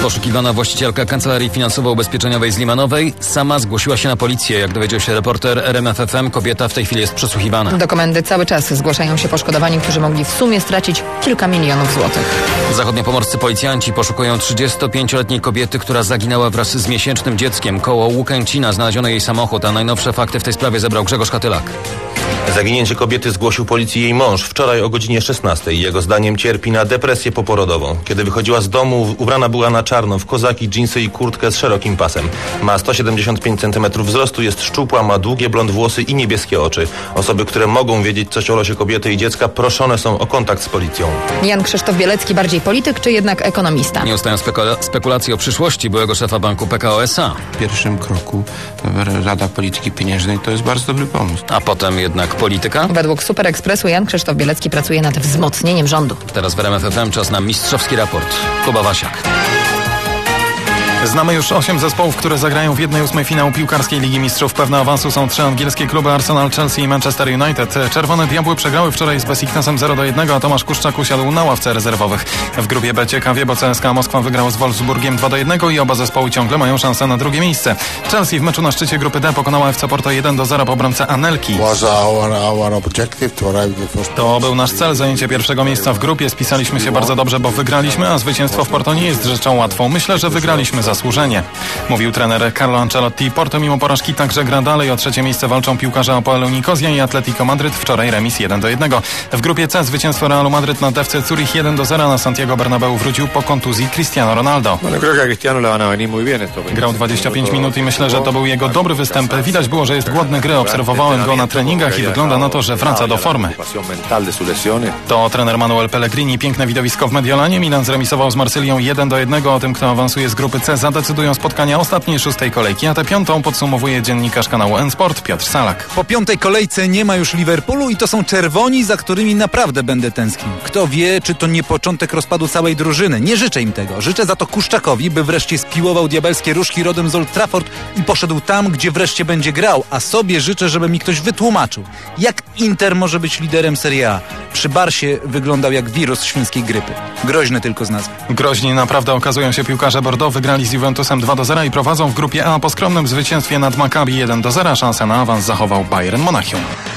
Poszukiwana właścicielka kancelarii finansowo-ubezpieczeniowej z Limanowej sama zgłosiła się na policję. Jak dowiedział się reporter RMF FM, kobieta w tej chwili jest przesłuchiwana. Do komendy cały czas zgłaszają się poszkodowani, którzy mogli w sumie stracić kilka milionów złotych. Zachodniopomorscy policjanci poszukują 35-letniej kobiety, która zaginęła wraz z miesięcznym dzieckiem. Koło Łukęcina znaleziono jej samochód, a najnowsze fakty w tej sprawie zebrał Grzegorz Hatylak. Zaginięcie kobiety zgłosił policji jej mąż wczoraj o godzinie 16. Jego zdaniem cierpi na depresję poporodową. Kiedy wychodziła z domu, ubrana była na czarno w kozaki, dżinsy i kurtkę z szerokim pasem. Ma 175 cm wzrostu, jest szczupła, ma długie blond włosy i niebieskie oczy. Osoby, które mogą wiedzieć coś o losie kobiety i dziecka, proszone są o kontakt z policją. Jan Krzysztof Bielecki bardziej polityk czy jednak ekonomista? Nie ustają spekulacje o przyszłości byłego szefa banku PKO SA. W pierwszym kroku Rada Polityki Pieniężnej to jest bardzo dobry pomysł. A potem jednak polityka? Według Super Expressu Jan Krzysztof Bielecki pracuje nad wzmocnieniem rządu. Teraz w RMF FM czas na mistrzowski raport. Kuba Wasiak. Znamy już 8 zespołów, które zagrają w 1/8 finału piłkarskiej Ligi Mistrzów. Pewne awansu są 3 angielskie kluby: Arsenal, Chelsea i Manchester United. Czerwone Diabły przegrały wczoraj z Besiktasem 0-1, a Tomasz Kuszczak usiadł na ławce rezerwowych. W grupie B ciekawie, bo CSKA Moskwa wygrało z Wolfsburgiem 2-1 i oba zespoły ciągle mają szansę na drugie miejsce. Chelsea w meczu na szczycie grupy D pokonała FC Porto 1-0 po bramce Anelki. To był nasz cel, zajęcie pierwszego miejsca w grupie. Spisaliśmy się bardzo dobrze, bo wygraliśmy, a zwycięstwo w Porto nie jest rzeczą łatwą. Myślę, że wygraliśmy zasłużenie, mówił trener Carlo Ancelotti. Porto mimo porażki także gra dalej. O trzecie miejsce walczą piłkarze Apoelu Nikozja i Atletico Madryt. Wczoraj remis 1-1. W grupie C zwycięstwo Realu Madryt nad FC Zurich 1-0. Na Santiago Bernabeu wrócił po kontuzji Cristiano Ronaldo. Grał 25 minut i myślę, że to był jego dobry występ. Widać było, że jest głodny gry. Obserwowałem go na treningach i wygląda na to, że wraca do formy. To trener Manuel Pellegrini. Piękne widowisko w Mediolanie. Milan zremisował z Marsylią 1-1. O tym, kto awansuje z grupy C, zadecydują spotkania ostatniej 6. kolejki, a tę 5. podsumowuje dziennikarz kanału N-Sport Piotr Salak. Po 5. kolejce nie ma już Liverpoolu i to są czerwoni, za którymi naprawdę będę tęsknił. Kto wie, czy to nie początek rozpadu całej drużyny. Nie życzę im tego. Życzę za to Kuszczakowi, by wreszcie spiłował diabelskie różki rodem z Old Trafford i poszedł tam, gdzie wreszcie będzie grał, a sobie życzę, żeby mi ktoś wytłumaczył, jak Inter może być liderem Serie A. Przy Barsie wyglądał jak wirus świńskiej grypy. Groźny tylko z nazwy. Groźni naprawdę okazują się piłkarze Bordeaux. Wygrali z Juventusem 2-0 i prowadzą w grupie A po skromnym zwycięstwie nad Maccabi 1-0. Szansę na awans zachował Bayern Monachium.